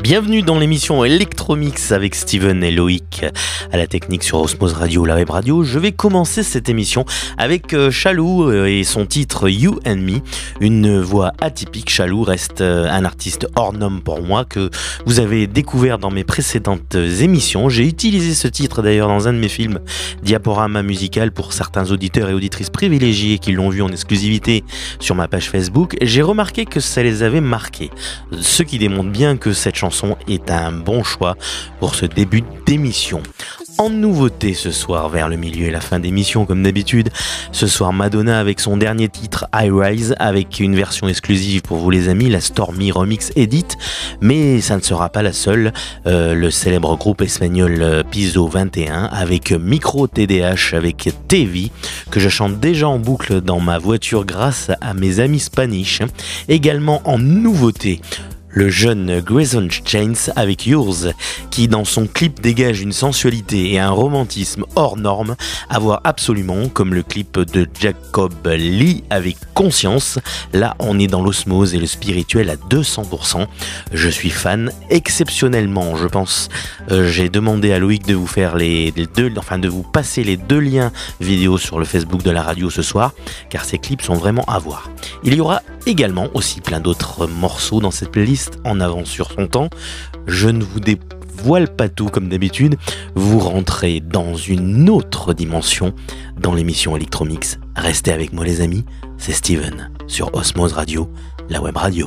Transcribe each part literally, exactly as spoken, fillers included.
Bienvenue dans l'émission Electromix avec Steven et Loïc à la technique sur Osmose Radio, la web radio. Je vais commencer cette émission avec Chalou et son titre You and Me, une voix atypique. Chalou reste un artiste hors norme pour moi que vous avez découvert dans mes précédentes émissions. J'ai utilisé ce titre d'ailleurs dans un de mes films Diaporama musical pour certains auditeurs et auditrices privilégiés qui l'ont vu en exclusivité sur ma page Facebook. J'ai remarqué que ça les avait marqués, ce qui démontre bien que cette chanson est un bon choix pour ce début d'émission. En nouveauté ce soir, vers le milieu et la fin d'émission comme d'habitude, ce soir Madonna avec son dernier titre I Rise, avec une version exclusive pour vous les amis, la Stormy Remix Edit, mais ça ne sera pas la seule, euh, le célèbre groupe espagnol Piso vingt et un avec Micro T D H avec T V, que je chante déjà en boucle dans ma voiture grâce à mes amis Spanish. Également en nouveauté, le jeune Grayson Chains avec Yours, qui dans son clip dégage une sensualité et un romantisme hors norme, à voir absolument, comme le clip de Jacob Lee avec Conscience. Là on est dans l'osmose et le spirituel à deux cents pour cent. Je suis fan exceptionnellement, je pense. Euh, j'ai demandé à Loïc de vous faire les, les deux, enfin de vous passer les deux liens vidéo sur le Facebook de la radio ce soir, car ces clips sont vraiment à voir. Il y aura également aussi plein d'autres morceaux dans cette playlist en avance sur son temps. Je ne vous dévoile pas tout comme d'habitude, vous rentrez dans une autre dimension dans l'émission Electromix. Restez avec moi les amis, c'est Steven sur Osmose Radio, la web radio.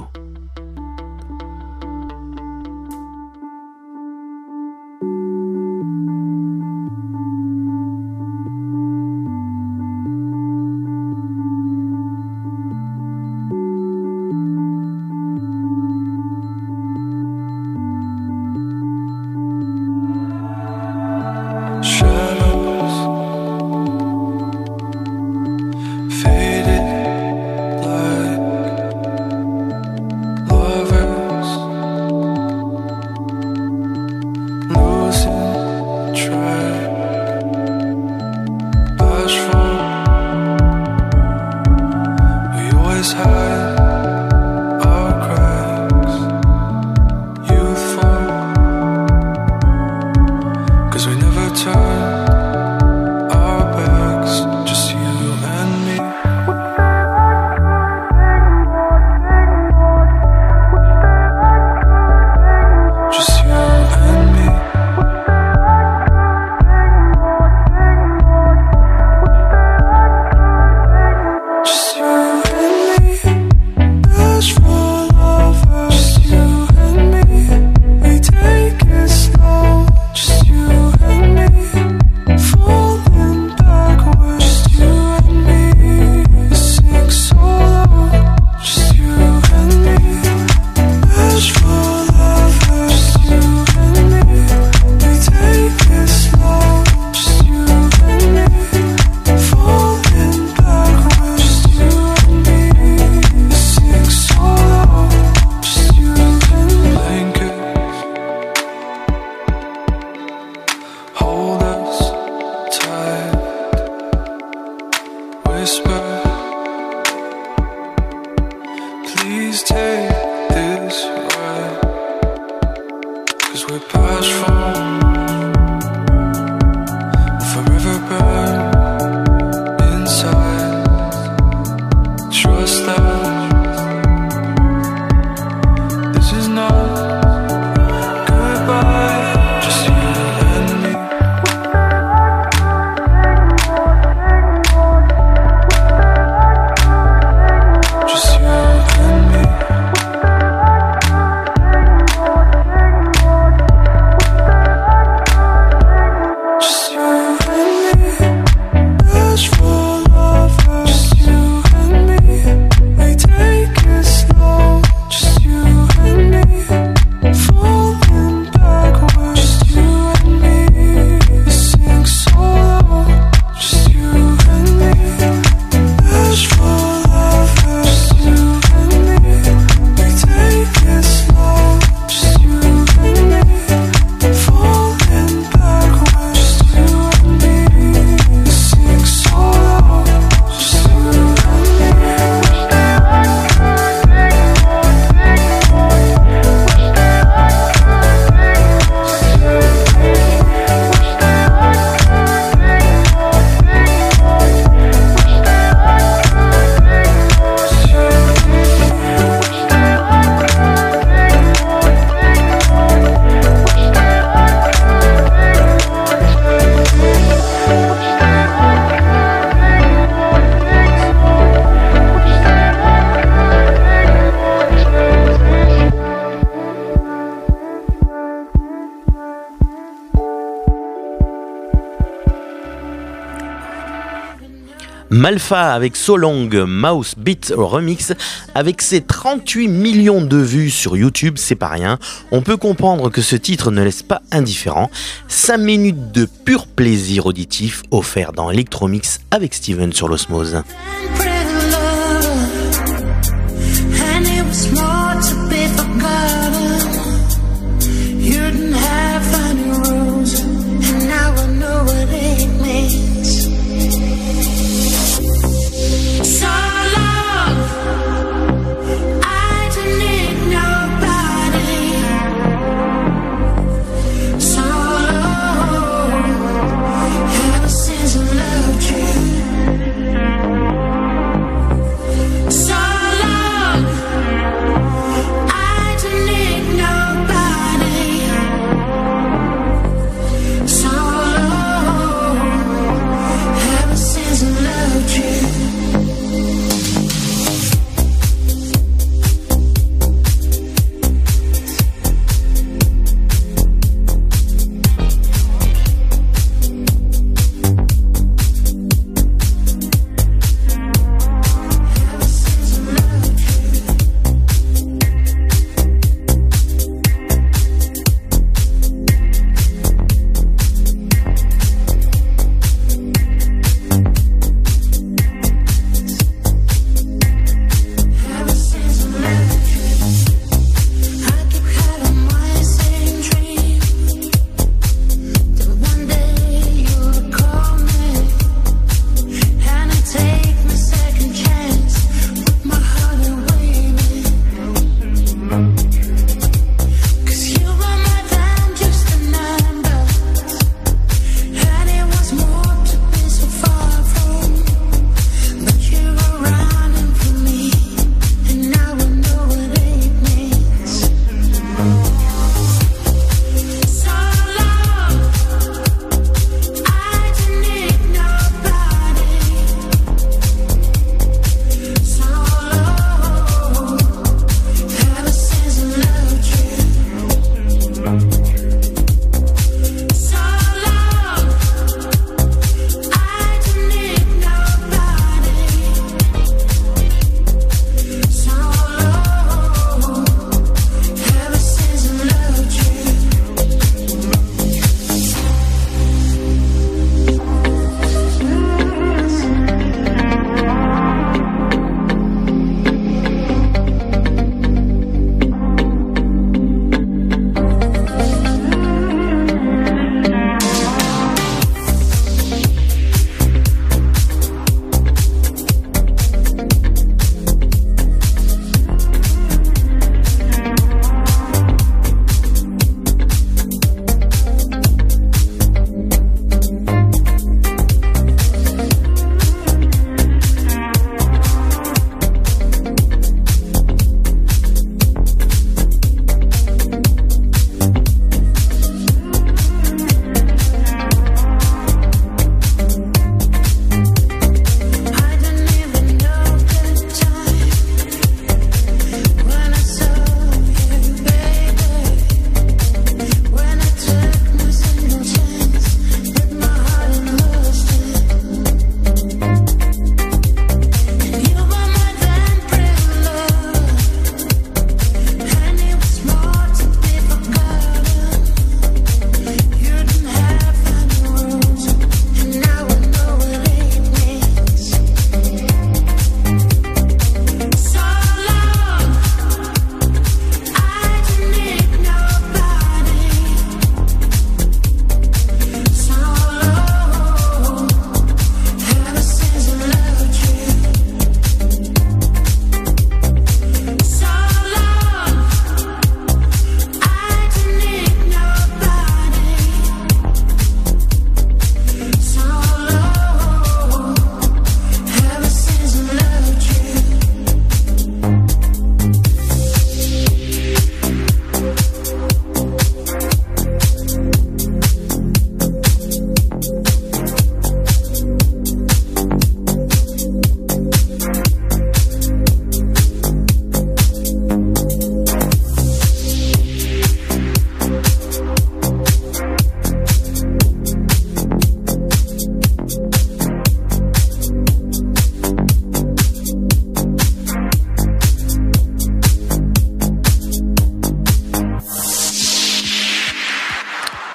Malfa avec So Long, Mouse Beat Remix, avec ses trente-huit millions de vues sur YouTube, c'est pas rien. On peut comprendre que ce titre ne laisse pas indifférent. cinq minutes de pur plaisir auditif offert dans Electromix avec Steven sur l'Osmose.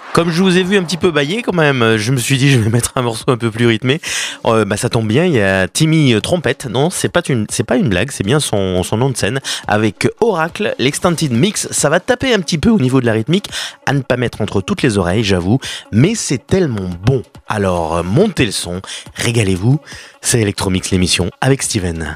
Comme je vous ai vu un petit peu bailler quand même, je me suis dit je vais mettre un morceau un peu plus rythmé. Euh, bah ça tombe bien, il y a Timmy Trompette. Non, c'est pas une, c'est pas une blague, c'est bien son, son nom de scène. Avec Oracle, l'Extended Mix, ça va taper un petit peu au niveau de la rythmique, à ne pas mettre entre toutes les oreilles, j'avoue. Mais c'est tellement bon. Alors montez le son, régalez-vous. C'est Electromix l'émission avec Steven.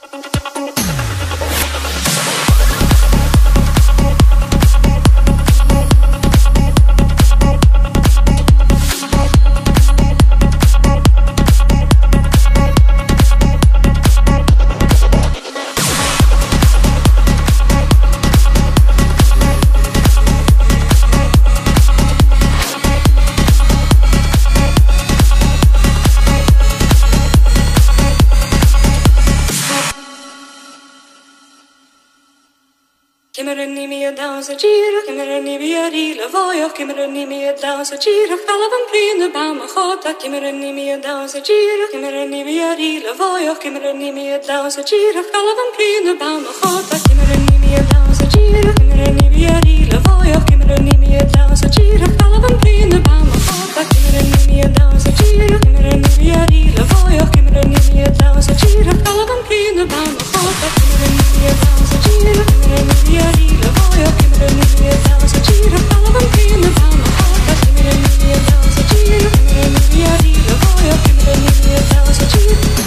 Kimmerni mi dansa gira, kimmerni via di la voio, kimmerni mi dansa gira, calavan prima bama khota, kimmerni mi dansa gira, kimmerni via di la voio, kimmerni mi dansa gira, calavan prima bama khota, kimmerni mi dansa gira, kimmerni via di la voio, kimmerni mi dansa gira, calavan prima bama khota, kimmerni mi dansa gira, kimmerni via di la voio, kimmerni mi dansa gira, calavan prima bama khota, kimmerni mi dansa gira, kimmerni via di la voio, kimmerni mi dansa gira, calavan prima bama khota, kimmerni mi dansa gira, kimmerni via di la voio, kimmerni mi dansa gira.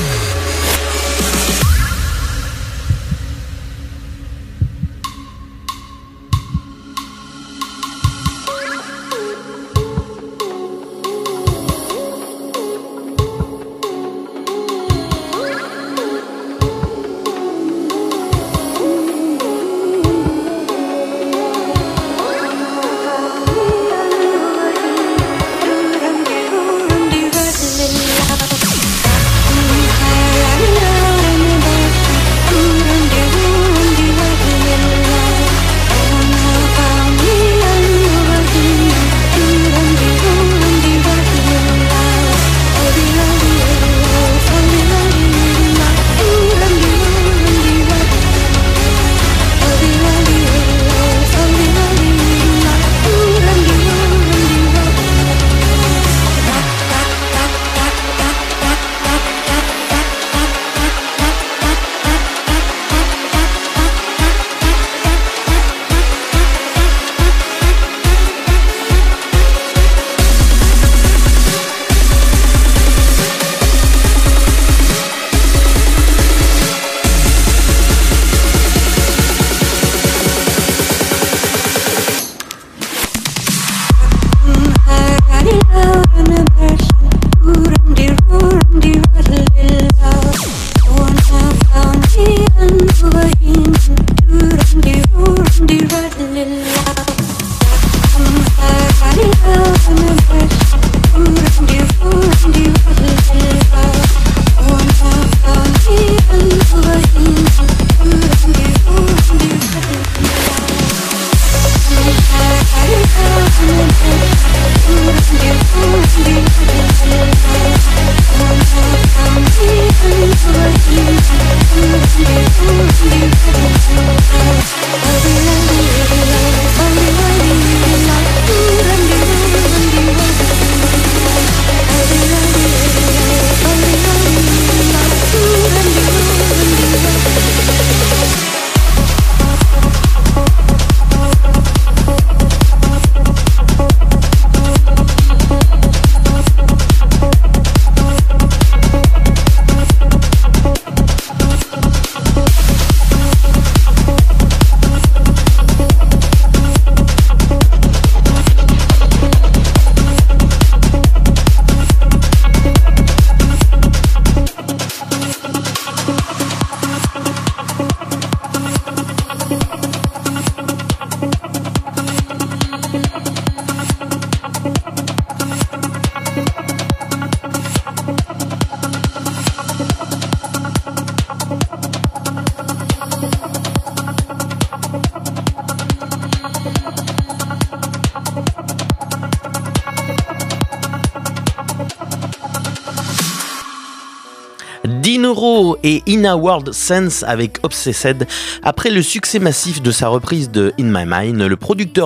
Dinoro et Inna World Sense avec Obsessed. Après le succès massif de sa reprise de In My Mind, le producteur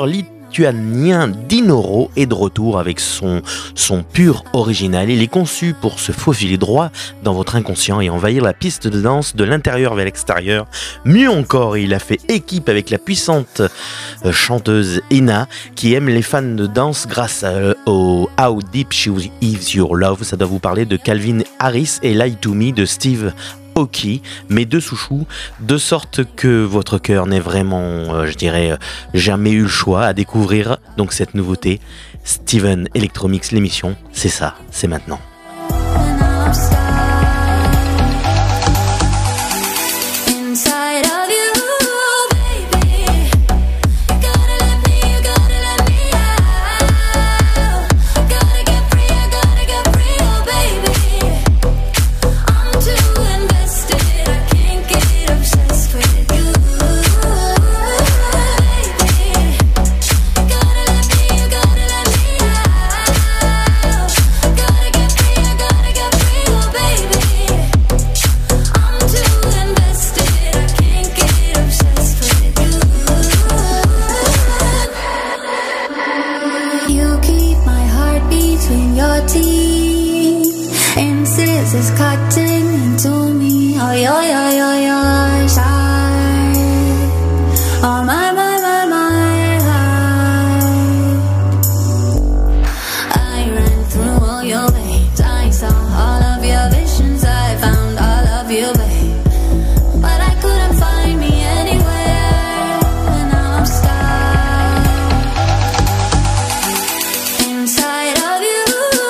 lituanien Dinoro est de retour avec son son pur original. Il est conçu pour se faufiler droit dans votre inconscient et envahir la piste de danse de l'intérieur vers l'extérieur. Mieux encore, il a fait équipe avec la puissante chanteuse Ina qui aime les fans de danse grâce à, au How Deep Is Your Love. Ça doit vous parler de Calvin Harris et Lie to Me de Steve Aoki, mes deux chouchous, de sorte que votre cœur n'ait vraiment, euh, je dirais, euh, jamais eu le choix à découvrir donc cette nouveauté. Steven Electromix, l'émission, c'est ça, c'est maintenant. Is cutting into me. Oh, you're, you're, you're, you're side. Oh, my, my, my, my heart. I ran through all your veins. I saw all of your visions. I found all of you, babe. But I couldn't find me anywhere. And now I'm stuck inside of you.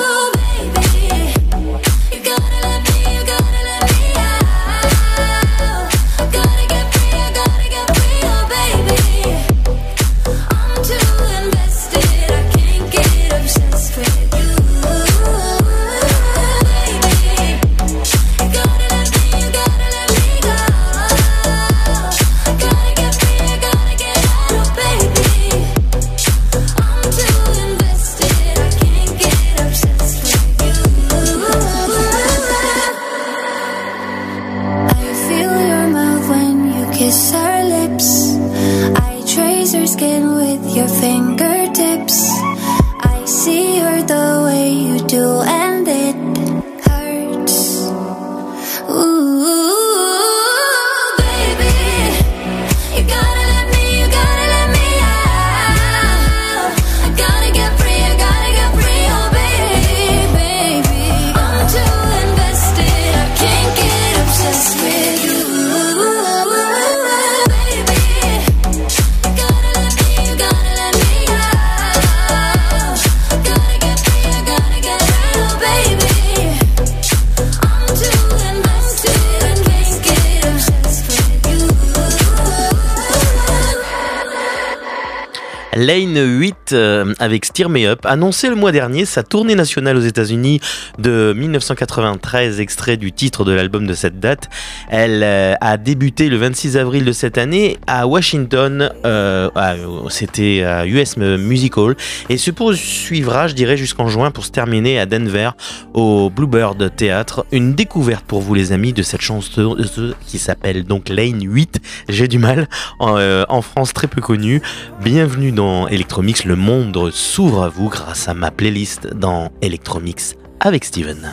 Lane huit euh, avec Steer Me Up annonçait le mois dernier sa tournée nationale aux États-Unis de dix-neuf cent quatre-vingt-treize, extrait du titre de l'album de cette date. Elle euh, a débuté le vingt-six avril de cette année à Washington, euh, à, c'était à U S Music Hall, et se poursuivra, je dirais, jusqu'en juin pour se terminer à Denver au Bluebird Theatre. Une découverte pour vous, les amis, de cette chanteuse qui s'appelle donc Lane huit. J'ai du mal, en, euh, en France très peu connue. Bienvenue dans Electromix, le monde s'ouvre à vous grâce à ma playlist dans Electromix avec Steven.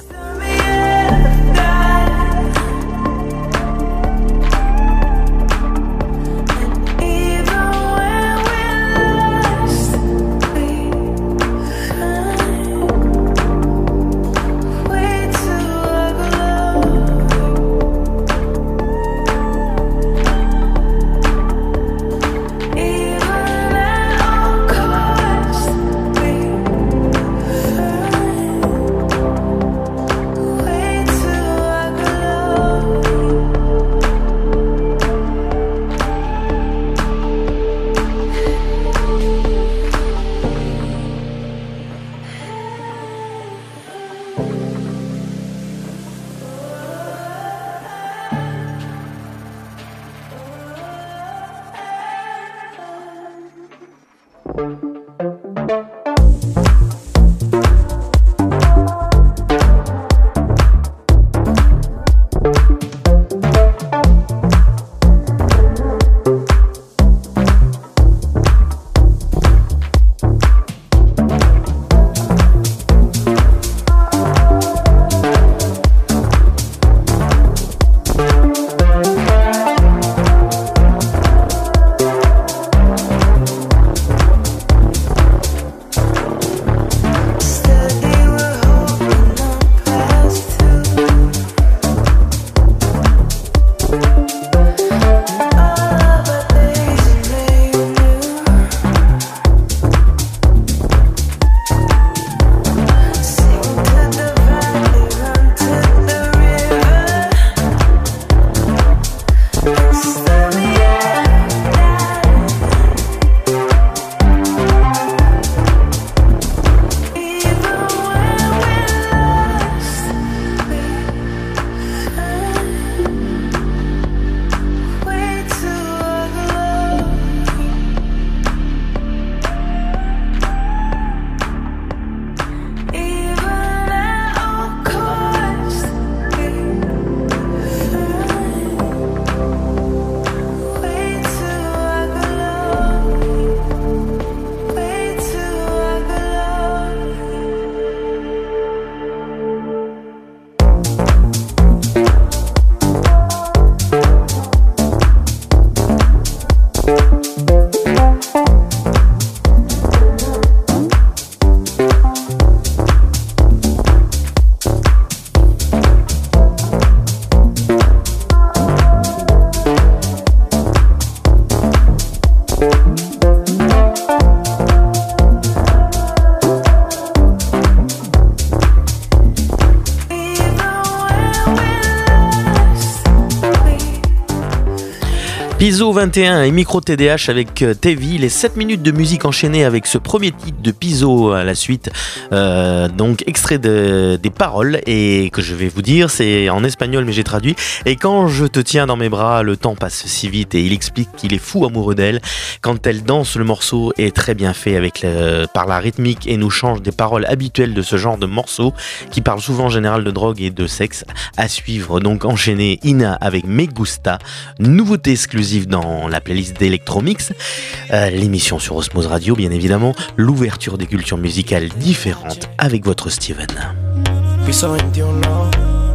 Piso vingt et un et Micro T D H avec Tevi, les sept minutes de musique enchaînées avec ce premier titre de Piso à la suite, euh, donc extrait de, des paroles et que je vais vous dire, c'est en espagnol mais j'ai traduit. Et quand je te tiens dans mes bras, le temps passe si vite et il explique qu'il est fou amoureux d'elle. Quand elle danse, le morceau est très bien fait avec le, par la rythmique et nous change des paroles habituelles de ce genre de morceau qui parle souvent en général de drogue et de sexe. À suivre, donc enchaîné Ina avec Me Gusta, nouveauté exclusive dans la playlist d'Electromix, euh, l'émission sur Osmose Radio bien évidemment, l'ouverture des cultures musicales différentes avec votre Steven. Piso vingt et un,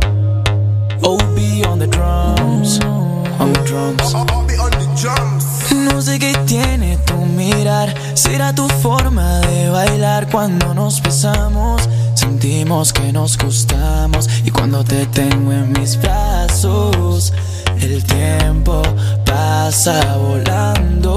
O B on the drums, on the drums. No sé qué tiene tu mirar, será tu forma de bailar cuando nos besamos. Sentimos que nos gustamos y cuando te tengo en mis brazos, el tiempo pasa volando.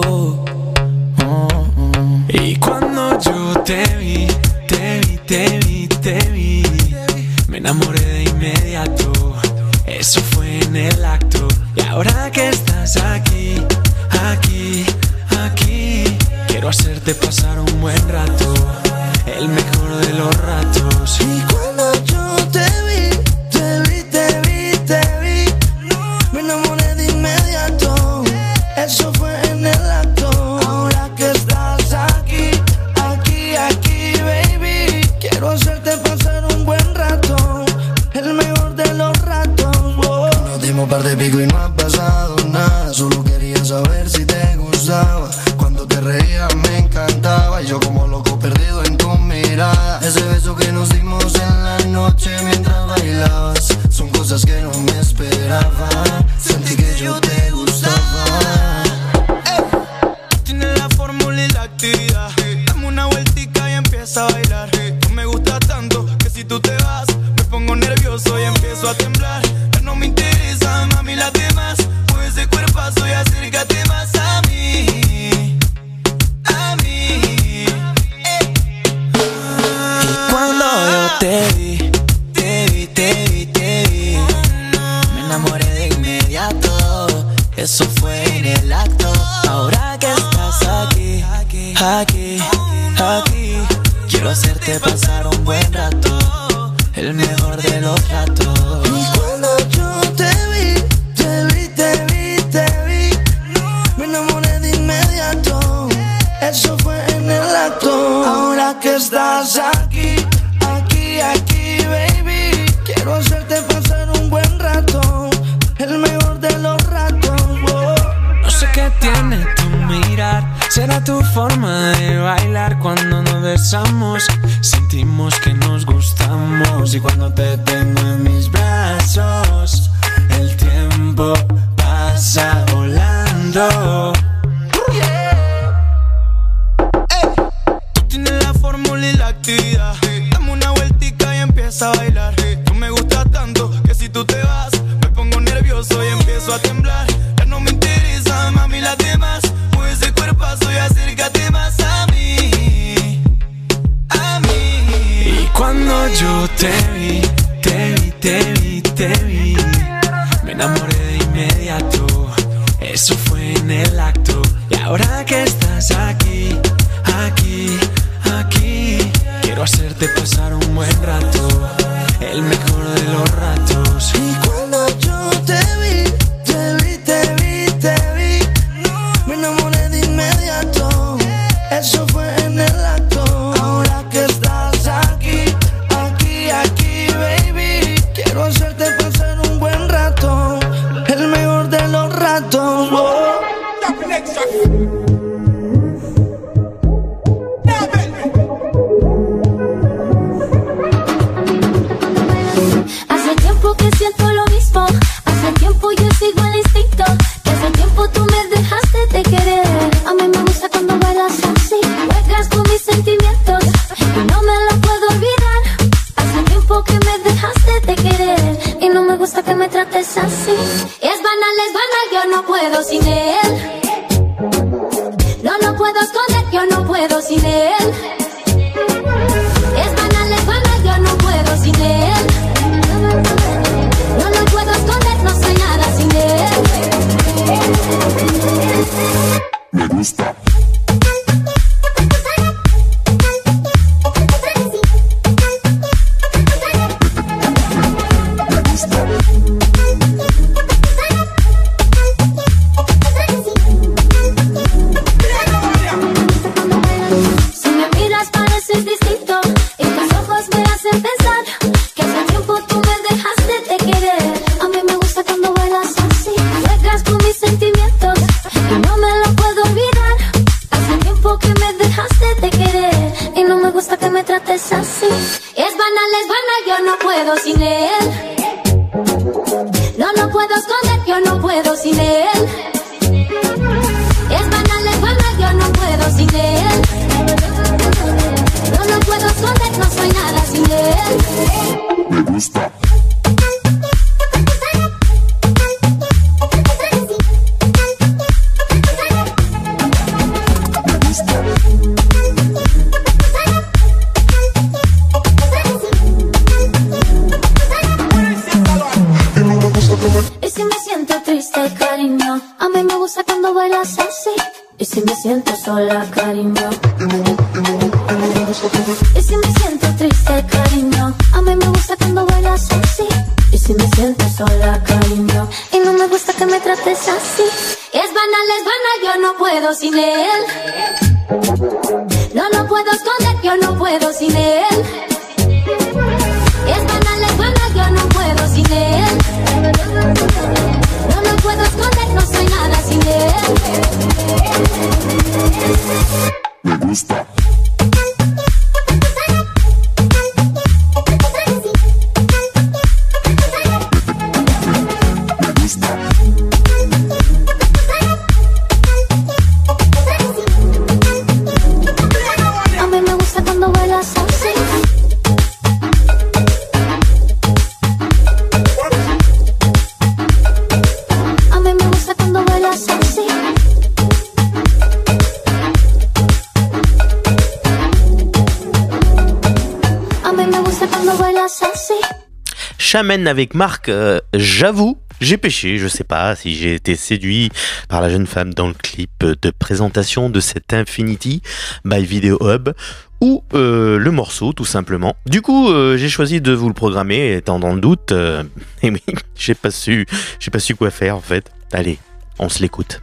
Oh, oh. Y cuando yo te vi, te vi, te vi, te vi, me enamoré de inmediato. Eso fue en el acto. Y ahora que estás aquí, aquí, aquí, quiero hacerte pasar un buen rato, el mejor de los ratos. Y cuando yo te vi, te vi, te vi, te vi, me enamoré de inmediato. Eso fue en el acto. Ahora que estás aquí, aquí, aquí, baby, quiero hacerte pasar un buen rato, el mejor de los ratos. Oh. Nos dimos par de pico y no ha pasado nada. Solo quería saber si te gustaba. Cuando te reías me encantaba y yo como loco perdido en tu mirada. Ese beso que nos dimos en la noche mientras bailabas, son cosas que no me esperaba. Sentí que yo te gustaba. Hey. Tienes la fórmula y la actividad. Dame una vueltica y empieza a bailar. Tú me gustas tanto que si tú te vas me pongo nervioso y empiezo a temblar. Ya no me interesa, mami, las demás. Mueve ese cuerpazo y acércate más a mí, a mí. Hey. Y cuando yo te vi, te vi, te vi, te vi, me enamoré de inmediato. Eso fue en el acto. Ahora que estás aquí, aquí, aquí, quiero hacerte pasar un buen rato, el mejor de los ratos. Y cuando yo te vi, te vi, te vi, te vi, me enamoré de inmediato. Eso fue en el acto. Ahora que estás aquí, aquí, aquí, baby, quiero hacerte pasar un buen rato, el mejor de los ratos. Oh. No sé qué tiene tu mirar, será tu forma de bailar cuando nos besamos. Sentimos que nos gustamos y cuando te tengo en mis brazos, el tiempo pasa volando. Y la actividad, dame una vueltica y empieza a bailar. Tú me gustas tanto que si tú te vas me pongo nervioso y empiezo a temblar. Ya no me interesa, mami, las demás. Mueve ese cuerpazo y acércate más a mí, a mí. Y cuando yo te vi, te vi, te vi, te vi, me enamoré de inmediato. Eso fue en el acto. Y ahora que estás aquí, aquí, aquí, quiero hacerte pasar un buen rato, el mejor de los ratos. Y cuando yo te vi, te vi, te vi, te vi, me enamoré de inmediato. Eso fue en el acto. Ahora que estás aquí, aquí, aquí, baby, quiero hacerte pasar un buen rato, el mejor de los ratos. Oh. Siento lo mismo, hace tiempo yo sigo el instinto, que hace tiempo tú me dejaste de querer. A mí me gusta cuando bailas así, juegas con mis sentimientos y no me lo puedo olvidar. Hace tiempo que me dejaste de querer y no me gusta que me trates así. Es banal, es banal, yo no puedo sin él. No lo puedo esconder, yo no puedo sin él. Es banal, es banal, yo no puedo sin él. No lo puedo esconder, no soy nada sin él. que me dejaste de querer y no me gusta que me trates así. Es banal, es banal, yo no puedo sin él. No lo puedo esconder, yo no puedo sin él. Es banal, es banal, yo no puedo sin él. No lo puedo esconder, no soy nada sin él. Me gusta. Y si me siento triste, cariño, a mí me gusta cuando bailas así. Y si me siento sola, cariño, y si me siento triste, cariño, a mí me gusta cuando bailas así. Y si me siento sola, cariño, y no me gusta que me trates así. Es banal, es banal, yo no puedo sin él. No lo puedo esconder, yo no puedo sin él. Es banal, es banal, yo no puedo sin él. No lo puedo esconder, no soy nada sin él. Me gusta. A mí me gusta cuando bailas así. A mí me gusta cuando bailas así. A mí me gusta cuando bailas así. Shaman avec Marc, euh, j'avoue, j'ai péché, je sais pas si j'ai été séduit par la jeune femme dans le clip de présentation de cet Infinity by Video Hub ou euh, le morceau tout simplement. Du coup, euh, j'ai choisi de vous le programmer étant dans le doute. Euh, et oui, j'ai pas su, j'ai pas su quoi faire en fait. Allez, on se l'écoute.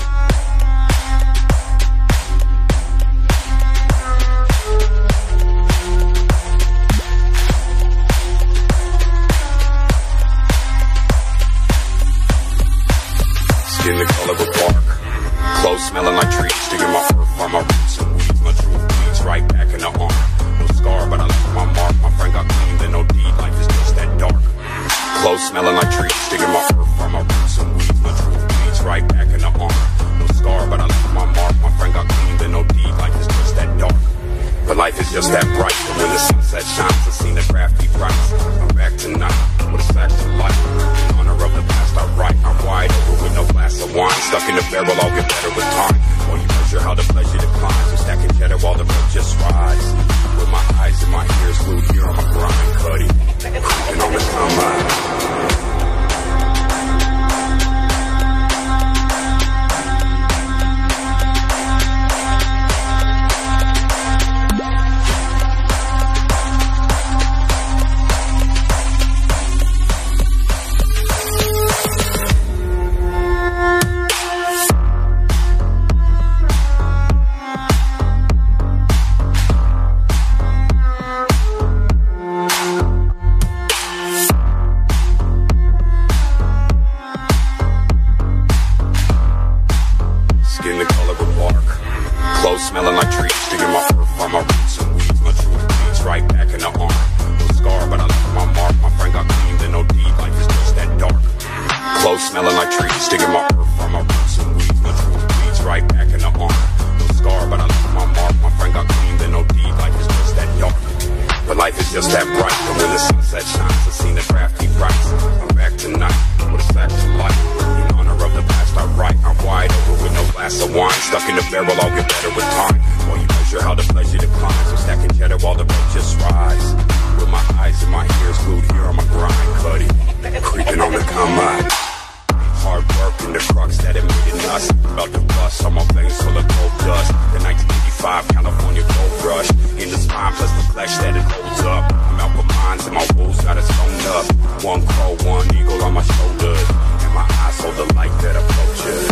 Skin the color of bark, clothes smelling like trees, digging my earth on my roots and weeds, my true weeds right back in the arm. No scar, but I left my mark. My friend got clean, then no deed. Life is just that dark. Clothes smelling like trees, digging my earth on my roots and weeds, my true weeds right back in the arm. No scar, but I left my mark. My friend got clean, then no deed. Life is just that dark. But life is just that bright. But when the sunset shines, I've seen the crafty price. I'm back tonight with a fact of life. In honor of the past, I write. I'm wide open with no glass of wine. Stuck in the barrel, I'll get better with time. While you measure how the pleasure declines. I'm stacking cheddar while the milk just rise. With my eyes and my ears glued here on my grind, cutty. Creeping on the combine. Smelling like trees, digging my earth on my roots and weeds, my true weeds right back in the arm. No scar, but I left my mark. My friend got clean, then no deed. Life is just that dark. Clothes smelling like trees, digging my earth on my roots and weeds, my true weeds right back in the arm. No scar, but I left my mark. My friend got clean, then no deed. Life is just that dark. But life is just that bright. But when the sunset shines, I've seen the crafty price. I'm back tonight with a fact of life. In honor of the past, I write. I'm wide open with no glass of wine. Stuck in the barrel, I'll get better with time. While you measure how the pleasure declines. I'm stacking cheddar while the milk just rise. With my eyes and my ears glued here on my grind, cutty. Creeping on the combine. Hard work in the crux that admitted us. About to bust on my veins full of gold dust. The nineteen eighty-five California gold rush. In the spine plus the flesh that it holds up. I'm out with mines and my wolves got us sewn up. One crow, one eagle on my shoulders. And my eyes hold the light that approaches.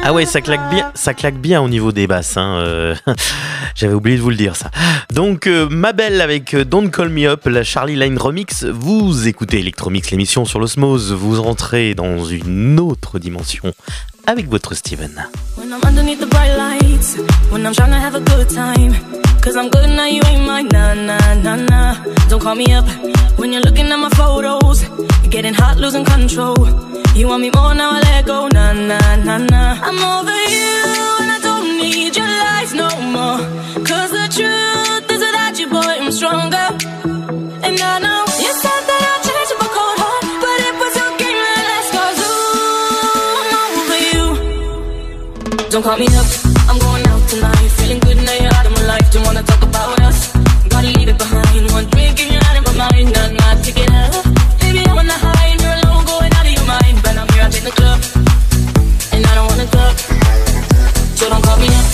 Ah ouais, ça claque bien, ça claque bien au niveau des basses. Hein, euh, j'avais oublié de vous le dire ça. Donc euh, Ma Belle avec Don't Call Me Up, la Charlie Line remix. Vous écoutez Electromix, l'émission sur l'osmose. Vous entrez dans une autre dimension avec votre Steven. When I'm underneath the bright lights, when I'm trying to have a good time, cause I'm good now, you ain't mine, nah, nah, nah, nah. Don't call me up when you're looking at my photos, you're getting hot, losing control. You want me more, now I let go, nah, nah, nah, nah. I'm over you and I don't need your lies no more, cause the truth is without you, boy, I'm stronger. And I know you said that I'd change up a cold heart, but it was your game that last, cause ooh, I'm over you. Don't call me up, I'm going out tonight, feeling good now you're out of my life, don't wanna talk about us, gotta leave it behind, one drink and you're out of my mind, nah, nah, take it up. Baby, I'm on the high and you're alone, going out of your mind, but I'm here out in the club, and I don't wanna talk, so don't call me up.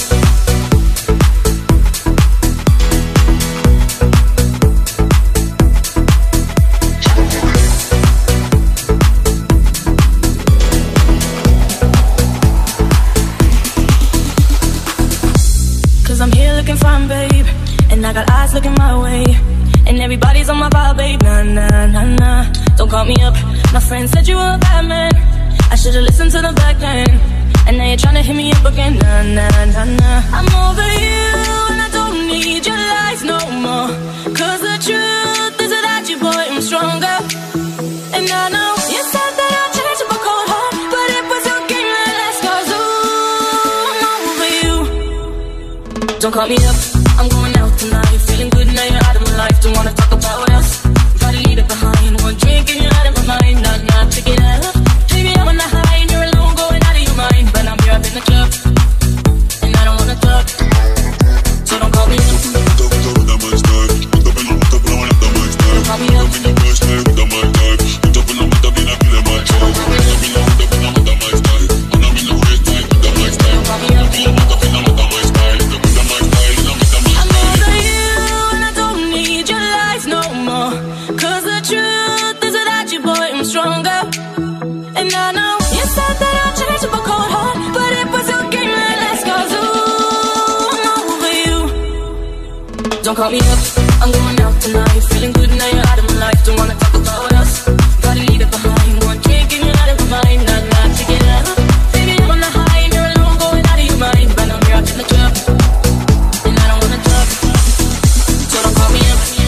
I'm here looking fine, babe, and I got eyes looking my way, and everybody's on my vibe, babe, nah, nah, nah, nah. Don't call me up, my friend said you were a bad man, I should've listened to them back then, and now you're trying to hit me up again, nah, nah, nah, nah. I'm over you, and I don't need your lies no more, cause the truth is without you, boy, I'm stronger. And I know you said that I'd change up a cold heart, but it was your game that last, cause ooh, I'm over you. Don't call me up, I'm going out tonight, feeling good now you're out of my life, don't wanna talk about us, gotta leave it behind, one drink and you're out of my mind, nah, nah, pick it up. Baby, I'm on the high and you're alone, going out of your mind, but I'm here up in the club, and I don't wanna talk, so don't call me up. Don't call me up. Don't call me up, I'm going out tonight, feeling good now you're out of my life, don't wanna talk about us, gotta leave it behind, one drink and you're out of my mind, nah, nah, take it up. Baby, I'm on the high and you're alone, going out of your mind, but I'm here up in the club, and I don't wanna talk, so don't call me up.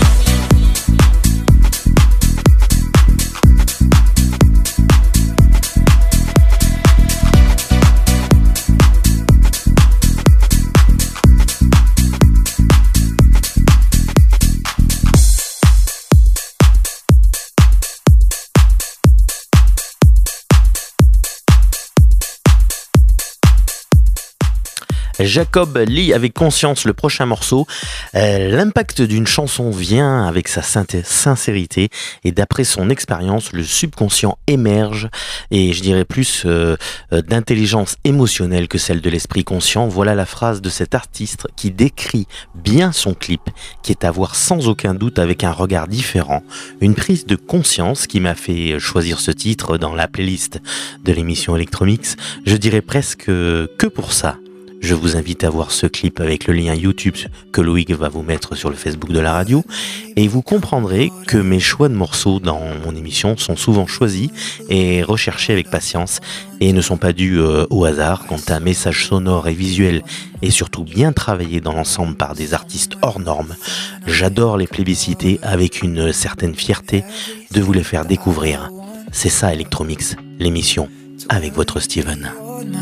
Jacob Lee avec Conscience, le prochain morceau. Euh, l'impact d'une chanson vient avec sa sincérité et d'après son expérience, le subconscient émerge et je dirais plus euh, euh, d'intelligence émotionnelle que celle de l'esprit conscient. Voilà la phrase de cet artiste qui décrit bien son clip, qui est à voir sans aucun doute avec un regard différent. Une prise de conscience qui m'a fait choisir ce titre dans la playlist de l'émission Electromix. Je dirais presque que pour ça. Je vous invite à voir ce clip avec le lien YouTube que Loïc va vous mettre sur le Facebook de la radio et vous comprendrez que mes choix de morceaux dans mon émission sont souvent choisis et recherchés avec patience et ne sont pas dus euh, au hasard. Quand un message sonore et visuel est surtout bien travaillé dans l'ensemble par des artistes hors normes, j'adore les plébisciter avec une certaine fierté de vous les faire découvrir. C'est ça Electromix, l'émission avec votre Steven.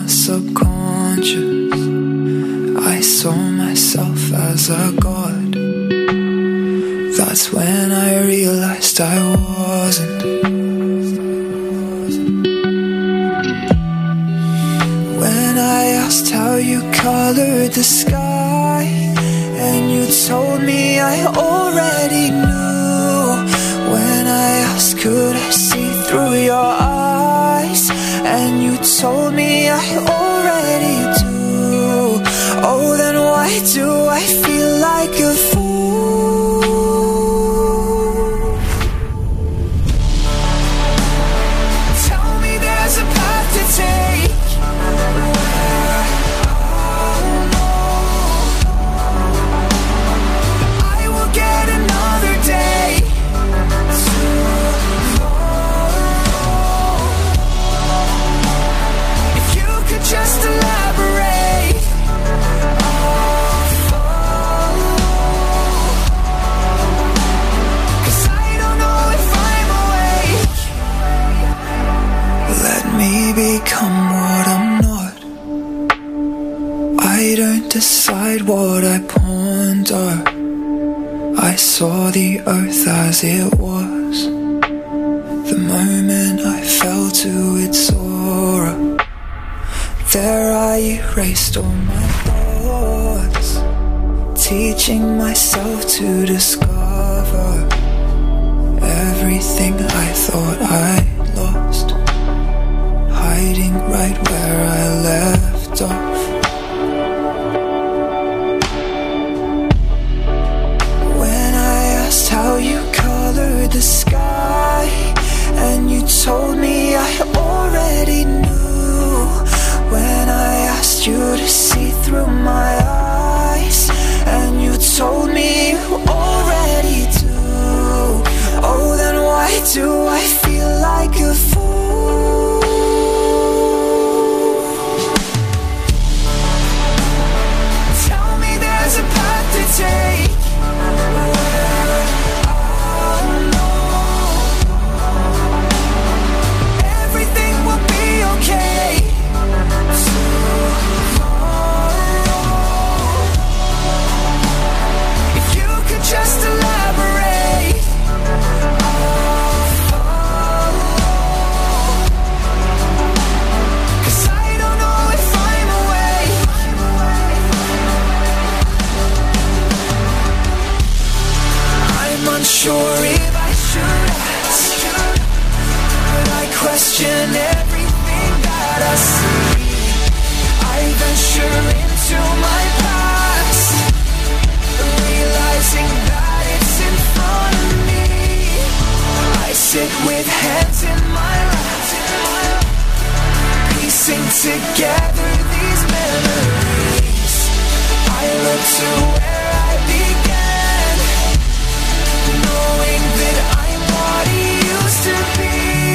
I saw myself as a god. That's when I realized I wasn't. When I asked how you colored the sky, and you told me I already knew. When I asked could I see through your eyes, and you told me I already do. Oh, then why do I feel like a fool? Tell me there's a path to take. despite what I ponder, I saw the earth as it was. The moment I fell to its aura, there I erased all my thoughts, teaching myself to discover everything I thought I'd lost, hiding right where I left off. When I asked how you colored the sky, and you told me I already knew. When I asked you to see through my eyes, and you told me you already do. Oh, then why do I feel like a fool? Tell me there's a path to take. Just elaborate. I'll follow, 'cause I don't know if I'm awake. I'm unsure if I should ask, but I question everything that I see. I venture into my past, realizing that it's in front of me. I sit with hands in my lap, piecing together these memories. I look to where I began, knowing that I'm what he used to be.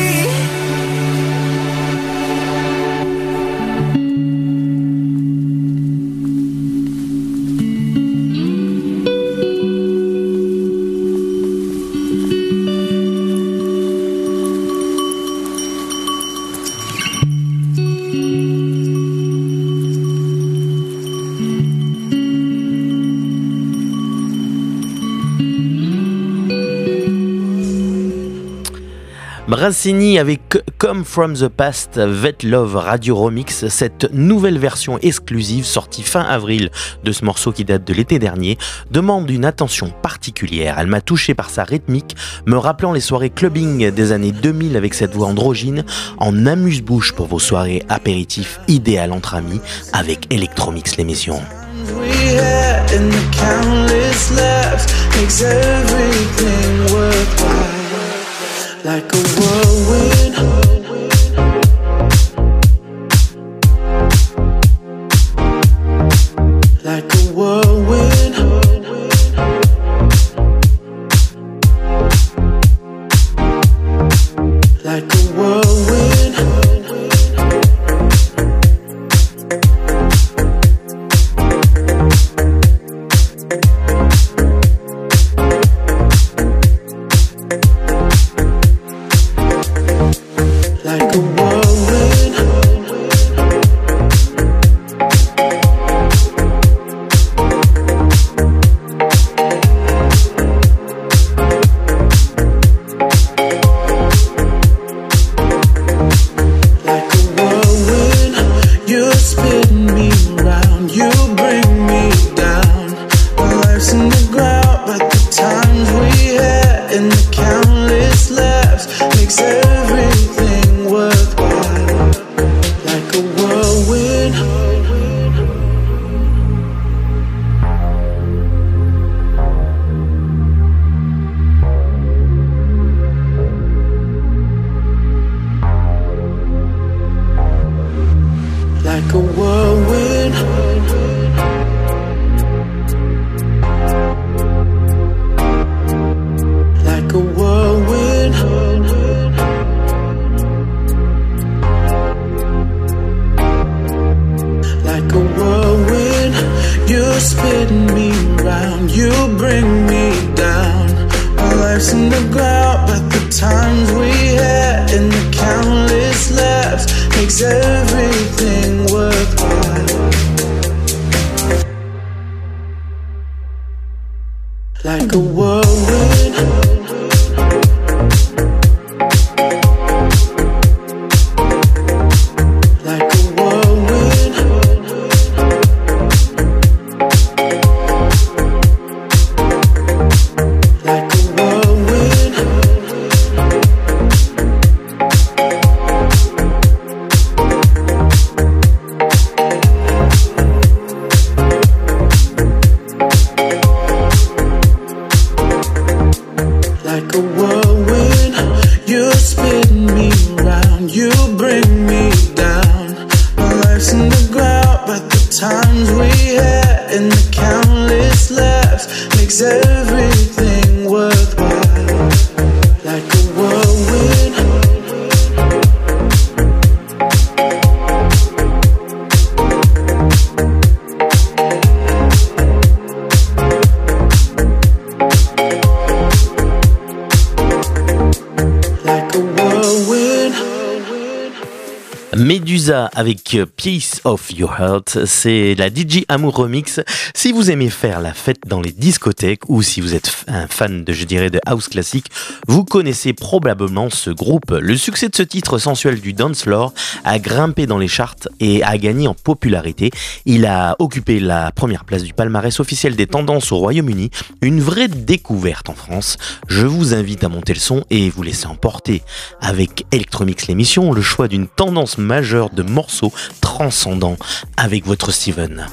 Brassini avec Come From The Past, Vet Love Radio Remix, cette nouvelle version exclusive sortie fin avril de ce morceau qui date de l'été dernier, demande une attention particulière. Elle m'a touché par sa rythmique, me rappelant les soirées clubbing des années deux mille avec cette voix androgyne, en amuse-bouche pour vos soirées apéritifs idéales entre amis avec Electromix l'émission. We had in the countless laughs makes everything worthwhile. Like a whirlwind, like a whirlwind, like a whirlwind, like a whirlwind, like a whirlwind. You spin me round, you bring me down. My life's in the ground, but the times we had and the countless laughs makes everything worthwhile. Like a whirlwind, like a whirlwind, like a whirlwind, like a whirlwind. You spin me round, you bring me down. My life's in the ground, but the times we had and the countless laughs makes everything worthwhile. times we had and the countless laughs makes everything worthwhile. Like a whirlwind, like a whirlwind. Medusa avec Piece of Your Heart, c'est la D J Amour Remix. Si vous aimez faire la fête dans les discothèques ou si vous êtes un fan de, je dirais, de house classique, vous connaissez probablement ce groupe. Le succès de ce titre sensuel du dance floor a grimpé dans les charts et a gagné en popularité. Il a occupé la première place du palmarès officiel des tendances au Royaume-Uni, une vraie découverte en France. Je vous invite à monter le son et vous laisser emporter avec Electromix l'émission, le choix d'une tendance majeure de morceaux transcendants avec votre Steven.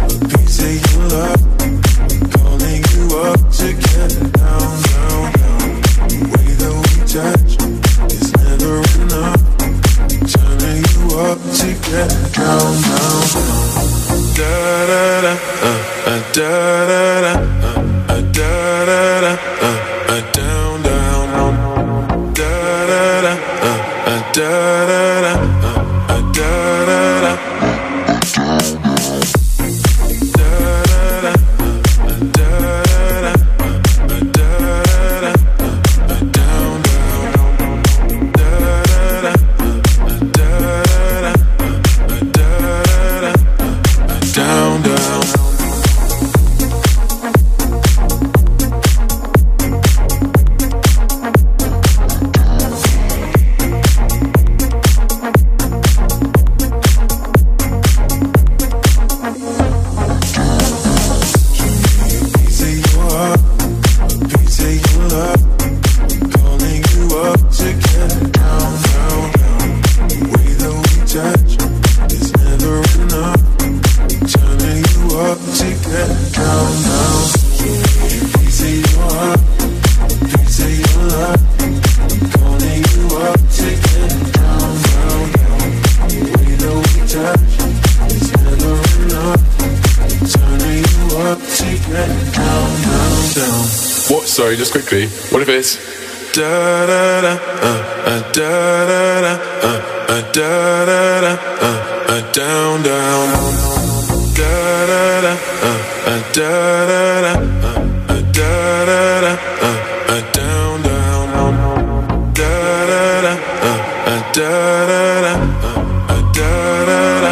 Sorry, just quickly. What if it's da da da uh, uh, da da da uh, uh, da da da uh, uh, down down da da da uh, uh, da da da uh, uh, da da da uh, uh, down down da da da uh, uh, da da da uh, uh, da da da.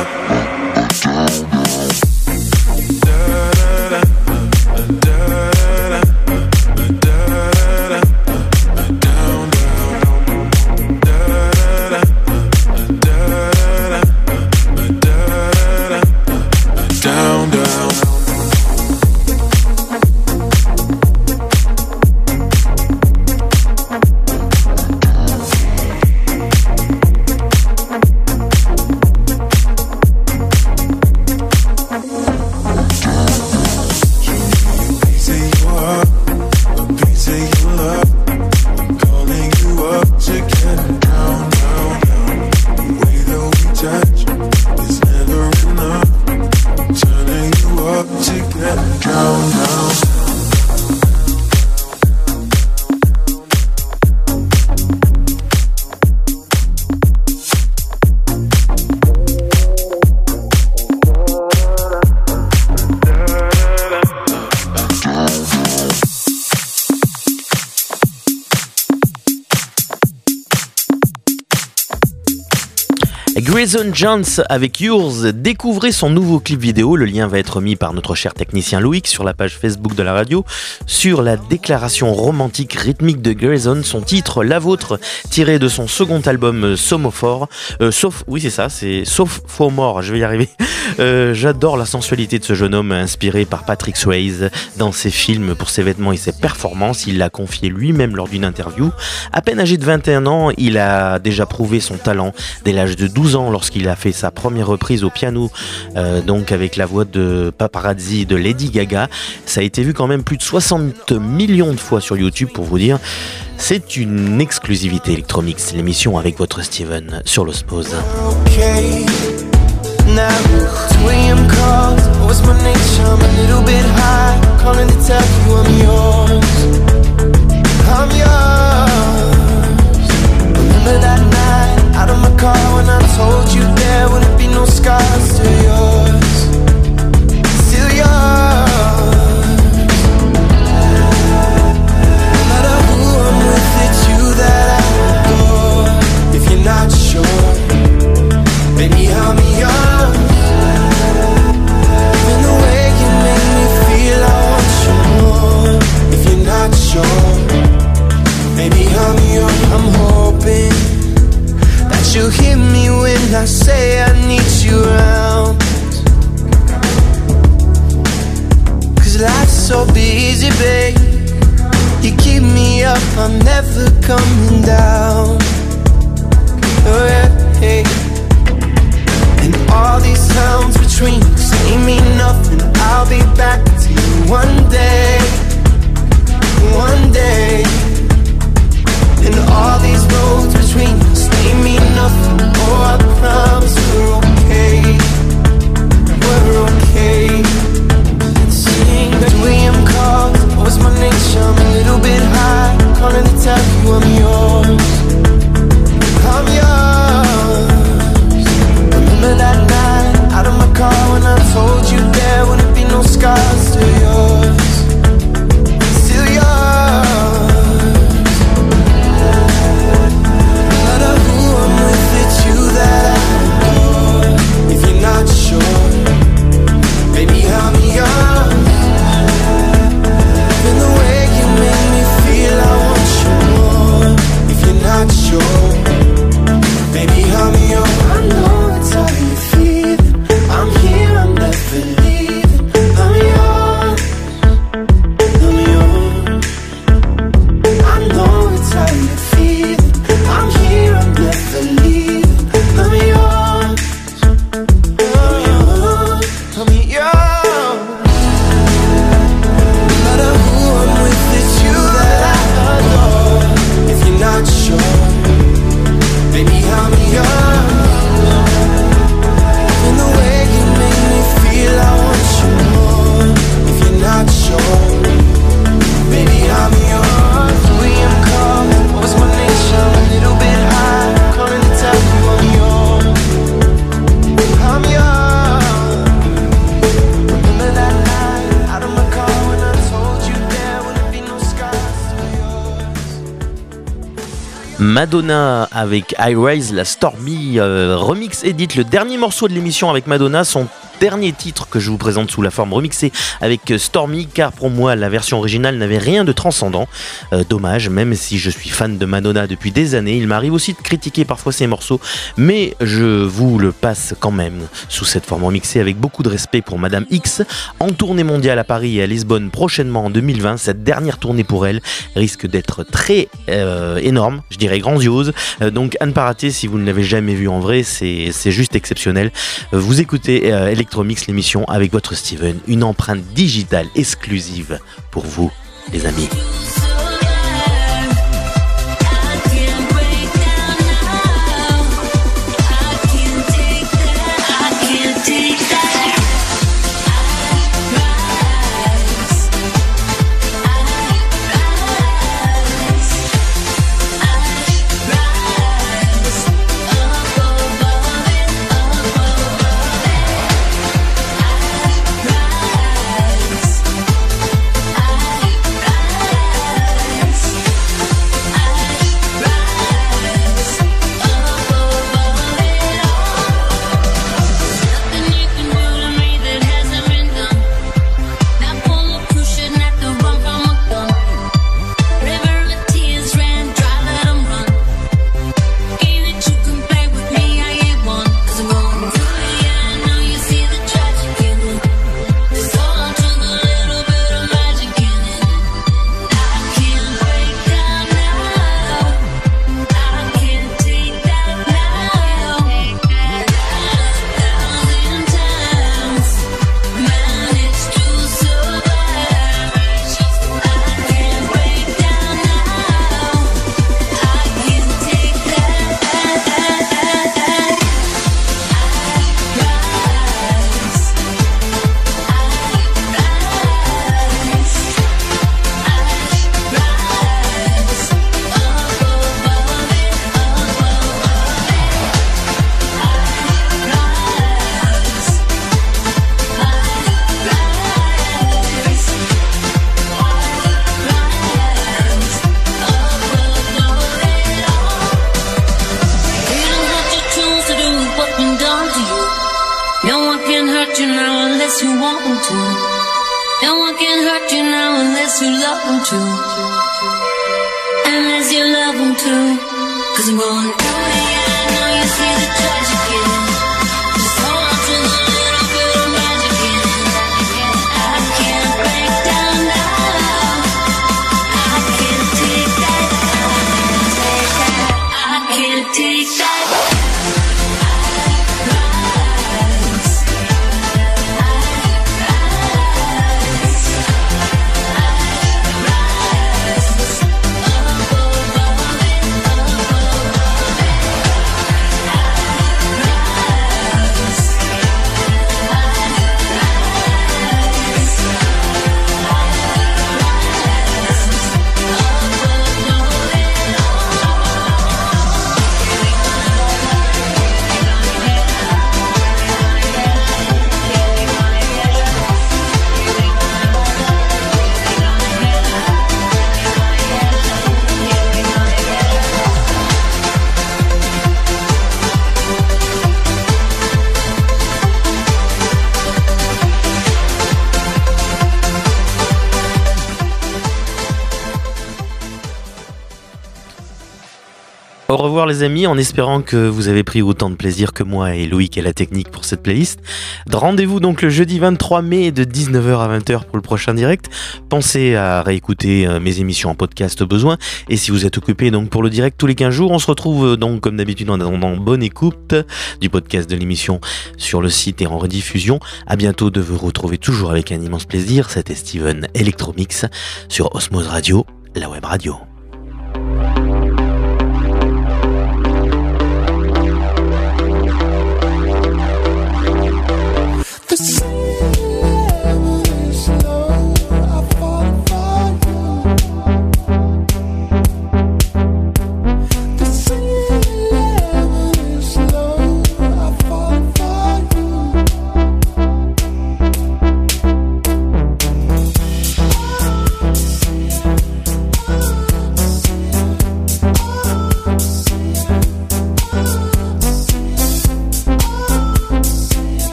Grayson Jones avec Yours, découvrez son nouveau clip vidéo, le lien va être mis par notre cher technicien Loïc sur la page Facebook de la radio, sur la déclaration romantique rythmique de Grayson, son titre La Vôtre, tiré de son second album Somophore, euh, sauf, oui c'est ça, c'est Sophomore, je vais y arriver. Euh, j'adore la sensualité de ce jeune homme inspiré par Patrick Swayze dans ses films pour ses vêtements et ses performances, il l'a confié lui-même lors d'une interview. À peine âgé de vingt et un ans, il a déjà prouvé son talent dès l'âge de douze ans lorsqu'il a fait sa première reprise au piano, euh, donc avec la voix de Paparazzi de Lady Gaga. Ça a été vu quand même plus de soixante millions de fois sur YouTube pour vous dire. C'est une exclusivité Electromix, l'émission avec votre Steven sur l'Osmose. Okay. Now, three I'm calling. won't be easy, babe. You keep me up, I'm never coming down. Oh yeah, hey. And all these towns between us, they mean nothing. I'll be back to you one day, one day. And all these roads between us, they mean nothing. Oh, I promise we're okay, we're okay. Sing two a.m. calls, what's my nature? I'm a little bit high, calling to tell you I'm yours, I'm yours. Remember that night, out of my car when I told you there wouldn't be no scars. Still yours, still yours. No matter who I'm with, it's you that I adore. If you're not sure, baby, I'm yours. And the way you make me feel, I want you more. If you're not sure, baby, I'm yours. I know it's how you feeling. I'm here, I'm never leaving. I'm yours, I'm yours. I know it's how you feeling. I'm here, I'm never leaving. I'm yours, I'm yours, I'm yours. No matter who I'm with, it's you that I adore. If you're not sure, baby, I'm yours. And the way you make me feel, I want you more. If you're not sure, baby, I'm yours. We am calling, what's my nature? I'm a little bit high, calling to tell you I'm yours, I'm yours. Remember that night, out of my car when I told you there wouldn't be no scars. Madonna avec I Rise, la Stormy euh, remix edit, le dernier morceau de l'émission avec Madonna, son dernier titre que je vous présente sous la forme remixée avec Stormy, car pour moi la version originale n'avait rien de transcendant. Euh, dommage, même si je suis fan de Madonna depuis des années, il m'arrive aussi de critiquer parfois ses morceaux, mais je vous le passe quand même sous cette forme remixée avec beaucoup de respect pour Madame X, en tournée mondiale à Paris et à Lisbonne prochainement en deux mille vingt. Cette dernière tournée pour elle risque d'être très euh, énorme, je dirais grandiose, euh, donc à ne pas rater si vous ne l'avez jamais vue en vrai, c'est, c'est juste exceptionnel. Vous écoutez euh, Electromix, l'émission avec votre Steven, une empreinte digitale exclusive pour vous, les amis. Down, down. revoir les amis, en espérant que vous avez pris autant de plaisir que moi et Loïc et la technique pour cette playlist. Rendez-vous donc le jeudi vingt-trois mai de dix-neuf heures à vingt heures pour le prochain direct. Pensez à réécouter mes émissions en podcast au besoin. Et si vous êtes occupé donc pour le direct tous les quinze jours, on se retrouve donc comme d'habitude en attendant bonne écoute du podcast de l'émission sur le site et en rediffusion. À bientôt de vous retrouver toujours avec un immense plaisir. C'était Steven Electromix sur Osmose Radio, la web radio. This is